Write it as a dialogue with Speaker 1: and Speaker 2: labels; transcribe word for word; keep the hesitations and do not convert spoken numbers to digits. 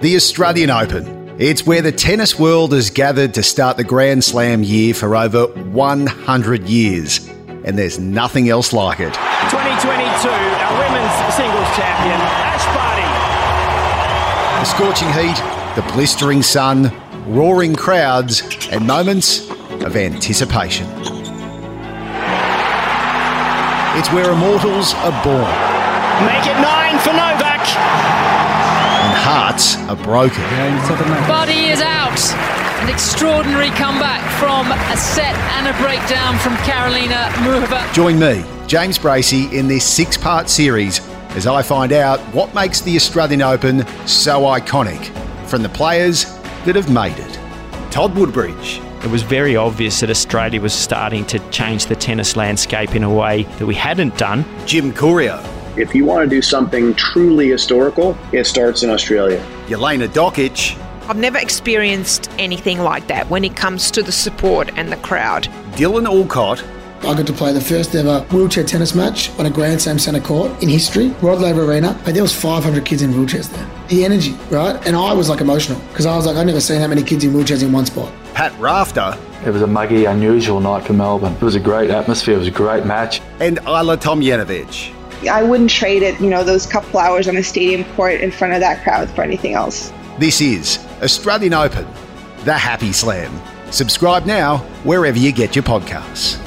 Speaker 1: The Australian Open. It's where the tennis world has gathered to start the Grand Slam year for over one hundred years. And there's nothing else like it.
Speaker 2: twenty twenty-two, our women's singles champion, Ash Barty.
Speaker 1: The scorching heat, the blistering sun, roaring crowds, and moments of anticipation. It's where immortals are born.
Speaker 2: Make it nine for Novak.
Speaker 1: And hearts are broken.
Speaker 3: Barty is out. An extraordinary comeback from a set and a breakdown from Karolina Muchova.
Speaker 1: Join me, James Bracey, in this six-part series as I find out what makes the Australian Open so iconic from the players that have made it. Todd Woodbridge.
Speaker 4: It was very obvious that Australia was starting to change the tennis landscape in a way that we hadn't done.
Speaker 1: Jim Courier.
Speaker 5: If you want to do something truly historical, it starts in Australia.
Speaker 1: Jelena Dokic.
Speaker 6: I've never experienced anything like that when it comes to the support and the crowd.
Speaker 1: Dylan Alcott.
Speaker 7: I got to play the first ever wheelchair tennis match on a Grand Slam centre court in history, Rod Laver Arena, but there was five hundred kids in wheelchairs there. The energy, right? And I was like emotional because I was like, I've never seen that many kids in wheelchairs in one spot.
Speaker 1: Pat Rafter.
Speaker 8: It was a muggy, unusual night for Melbourne. It was a great atmosphere, it was a great match.
Speaker 1: And Isla Tomljanovic.
Speaker 9: I wouldn't trade it, you know, those couple hours on a stadium court in front of that crowd for anything else.
Speaker 1: This is Australian Open, the Happy Slam. Subscribe now wherever you get your podcasts.